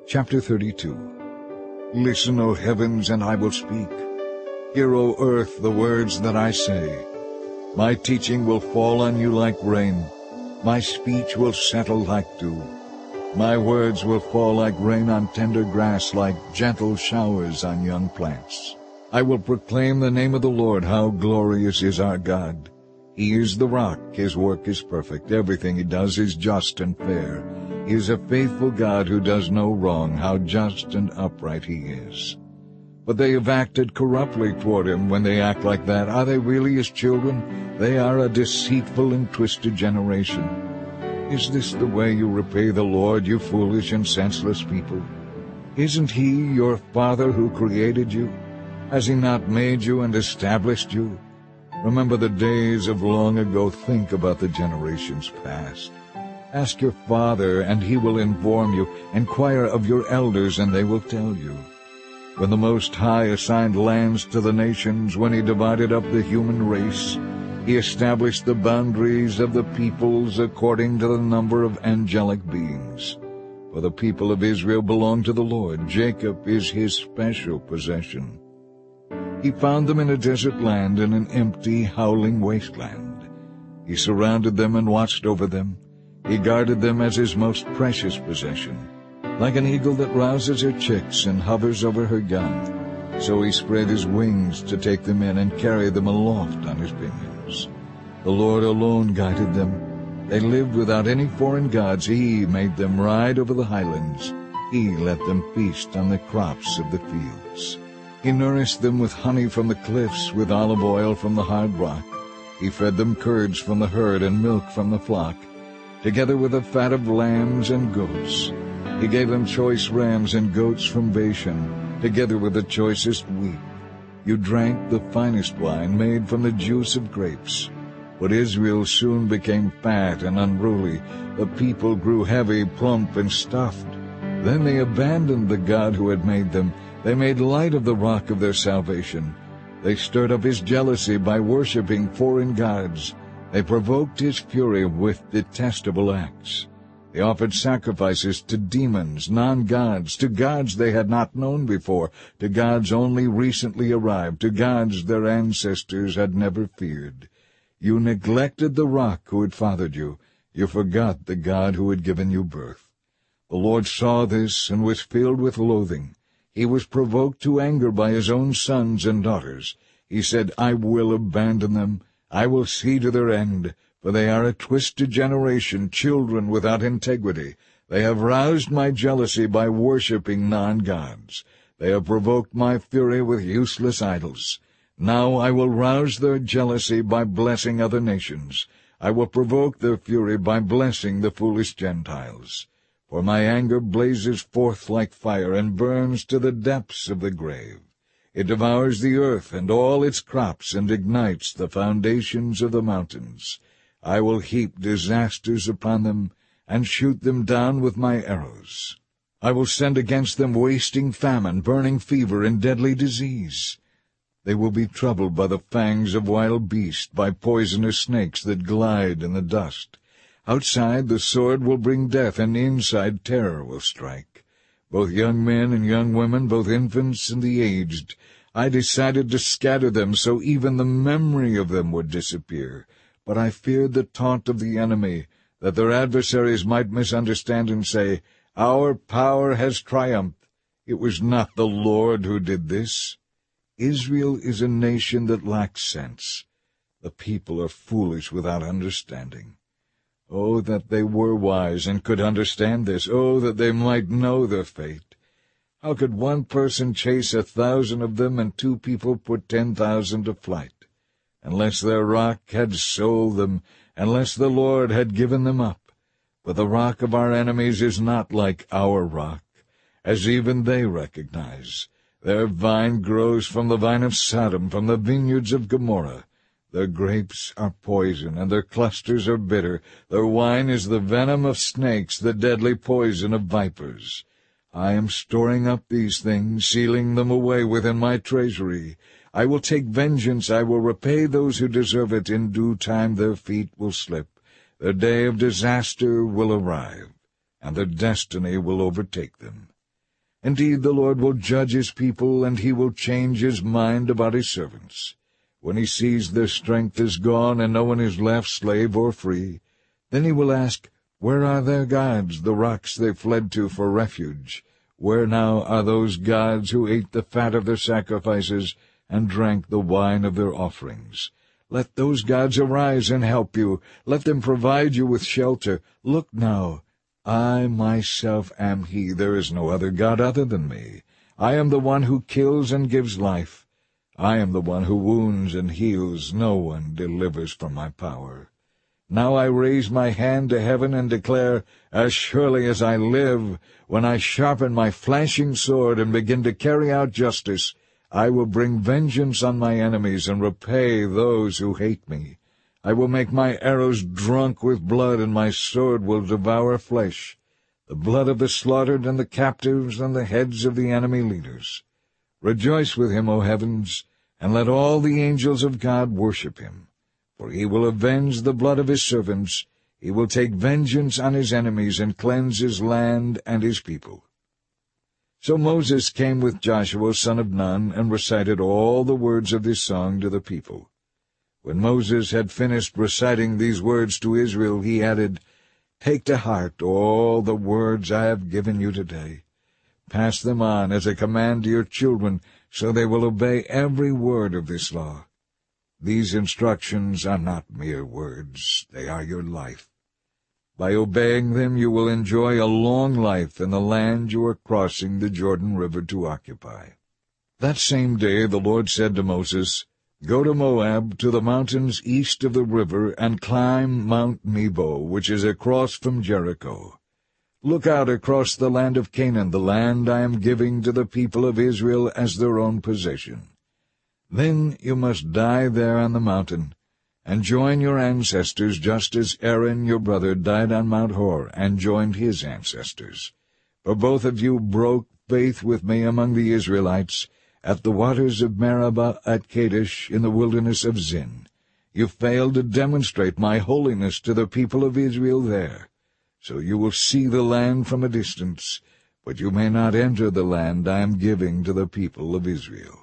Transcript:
Chapter 32. Listen, O heavens, and I will speak. Hear, O earth, the words that I say. My teaching will fall on you like rain. My speech will settle like dew. My words will fall like rain on tender grass, like gentle showers on young plants. I will proclaim the name of the Lord. How glorious is our God! He is the rock. His work is perfect. Everything he does is just and fair. He is a faithful God who does no wrong. How just and upright he is. But they have acted corruptly toward him. When they act like that, are they really his children? They are a deceitful and twisted generation. Is this the way you repay the Lord, you foolish and senseless people? Isn't he your Father who created you? Has he not made you and established you? Remember the days of long ago. Think about the generations past. Ask your father, and he will inform you. Inquire of your elders, and they will tell you. When the Most High assigned lands to the nations, when he divided up the human race, he established the boundaries of the peoples according to the number of angelic beings. For the people of Israel belong to the Lord. Jacob is his special possession. He found them in a desert land, in an empty, howling wasteland. He surrounded them and watched over them. He guarded them as his most precious possession. Like an eagle that rouses her chicks and hovers over her young, so he spread his wings to take them in and carry them aloft on his pinions. The Lord alone guided them. They lived without any foreign gods. He made them ride over the highlands. He let them feast on the crops of the fields. He nourished them with honey from the cliffs, with olive oil from the hard rock. He fed them curds from the herd and milk from the flock, together with the fat of lambs and goats. He gave them choice rams and goats from Bashan, together with the choicest wheat. You drank the finest wine made from the juice of grapes. But Israel soon became fat and unruly. The people grew heavy, plump, and stuffed. Then they abandoned the God who had made them. They made light of the rock of their salvation. They stirred up his jealousy by worshiping foreign gods. They provoked his fury with detestable acts. They offered sacrifices to demons, non-gods, to gods they had not known before, to gods only recently arrived, to gods their ancestors had never feared. You neglected the rock who had fathered you. You forgot the God who had given you birth. The Lord saw this and was filled with loathing. He was provoked to anger by his own sons and daughters. He said, I will abandon them. I will see to their end, for they are a twisted generation, children without integrity. They have roused my jealousy by worshipping non-gods. They have provoked my fury with useless idols. Now I will rouse their jealousy by blessing other nations. I will provoke their fury by blessing the foolish Gentiles. For my anger blazes forth like fire and burns to the depths of the grave. It devours the earth and all its crops and ignites the foundations of the mountains. I will heap disasters upon them and shoot them down with my arrows. I will send against them wasting famine, burning fever, and deadly disease. They will be troubled by the fangs of wild beasts, by poisonous snakes that glide in the dust. Outside the sword will bring death, and inside terror will strike. Both young men and young women, both infants and the aged. I decided to scatter them so even the memory of them would disappear. But I feared the taunt of the enemy, that their adversaries might misunderstand and say, Our power has triumphed. It was not the Lord who did this. Israel is a nation that lacks sense. The people are foolish without understanding. Oh, that they were wise and could understand this. Oh, that they might know their fate. How could one person chase 1,000 of them and 2 people put 10,000 to flight? Unless their rock had sold them, unless the Lord had given them up. But the rock of our enemies is not like our rock, as even they recognize. Their vine grows from the vine of Sodom, from the vineyards of Gomorrah. Their grapes are poison, and their clusters are bitter. Their wine is the venom of snakes, the deadly poison of vipers. I am storing up these things, sealing them away within my treasury. I will take vengeance, I will repay those who deserve it. In due time their feet will slip. Their day of disaster will arrive, and their destiny will overtake them. Indeed, the Lord will judge his people, and he will change his mind about his servants. When he sees their strength is gone, and no one is left, slave or free, then he will ask, Where are their gods, the rocks they fled to for refuge? Where now are those gods who ate the fat of their sacrifices, and drank the wine of their offerings? Let those gods arise and help you. Let them provide you with shelter. Look now, I myself am he. There is no other God other than me. I am the one who kills and gives life. I am the one who wounds and heals. No one delivers from my power. Now I raise my hand to heaven and declare, As surely as I live, when I sharpen my flashing sword and begin to carry out justice, I will bring vengeance on my enemies and repay those who hate me. I will make my arrows drunk with blood, and my sword will devour flesh, the blood of the slaughtered and the captives and the heads of the enemy leaders. Rejoice with him, O heavens, and let all the angels of God worship him. For he will avenge the blood of his servants. He will take vengeance on his enemies and cleanse his land and his people. So Moses came with Joshua son of Nun and recited all the words of this song to the people. When Moses had finished reciting these words to Israel, he added, Take to heart all the words I have given you today. Pass them on as a command to your children, so they will obey every word of this law. These instructions are not mere words, they are your life. By obeying them you will enjoy a long life in the land you are crossing the Jordan River to occupy. That same day the Lord said to Moses, Go to Moab, to the mountains east of the river, and climb Mount Nebo, which is across from Jericho. Look out across the land of Canaan, the land I am giving to the people of Israel as their own possession. Then you must die there on the mountain, and join your ancestors, just as Aaron your brother died on Mount Hor, and joined his ancestors. For both of you broke faith with me among the Israelites, at the waters of Meribah at Kadesh in the wilderness of Zin. You failed to demonstrate my holiness to the people of Israel there. So you will see the land from a distance, but you may not enter the land I am giving to the people of Israel.